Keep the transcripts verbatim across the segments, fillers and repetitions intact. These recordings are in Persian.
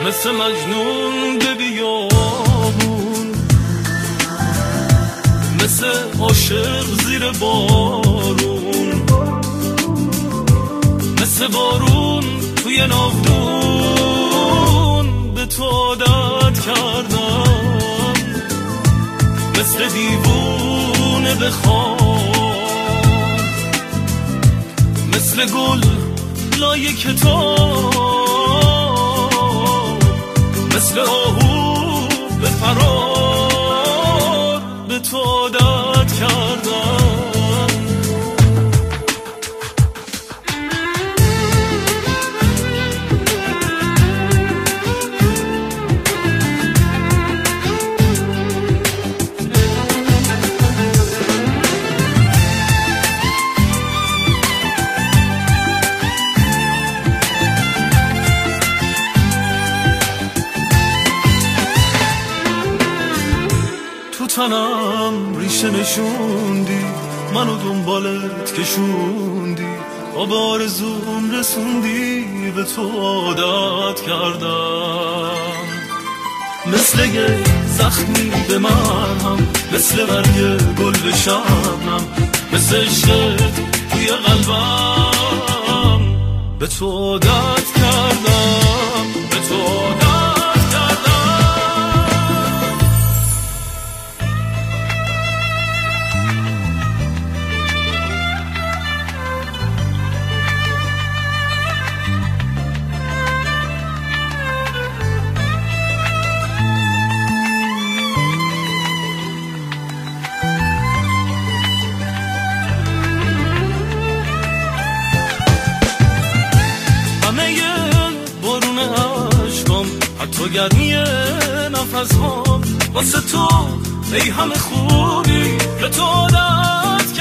مثل مجنون به بیابون، مثل عاشق زیر بارون، مثل بارون توی ناودون به تو عادت کردم، مثل دیوونه به خواب، مثل گل لای کتاب، مثل آهو به فرار به تو عادت کردم. تنم ریشه نشوندی، منو دنبالت کشوندی، آب آرزوم رسوندی، به تو عادت کردم. مثل یه زخمی به مرهم، مثل برگ گل به شبنم، مثل عشقت توی قلبم به تو عادت کردم، به تو عادت کردم. تو گرمی نفس ها واسه تو ای همه خوبی به تو عادت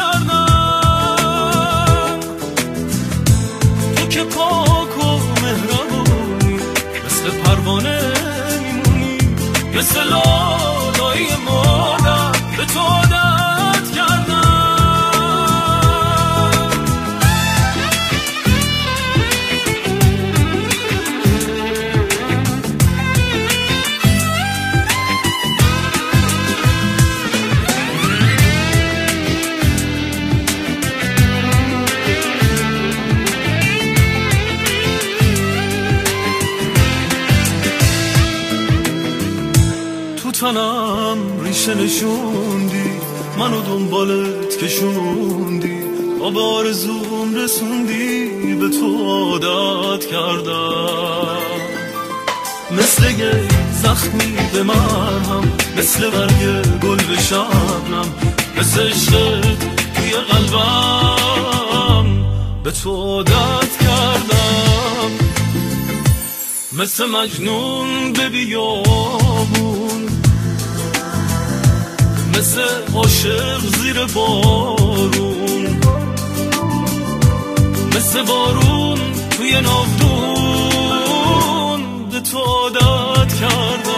کردم. تو که پاک و مهربونی، مثل پروانه میمونی، مثل لالای مادر به تو عادت کردم. تنم ریشه نشوندی، منو دنبالت کشوندی، آب آرزوم رسوندی، به تو عادت کردم. مثل یه زخمی به مرهم، مثل برگ گل به شبنم، مثل عشقت توی قلبم به تو عادت کردم. مثل مجنون به بیابون، مثل عاشق زیر بارون، مثل بارون توی ناودون به تو عادت کردم.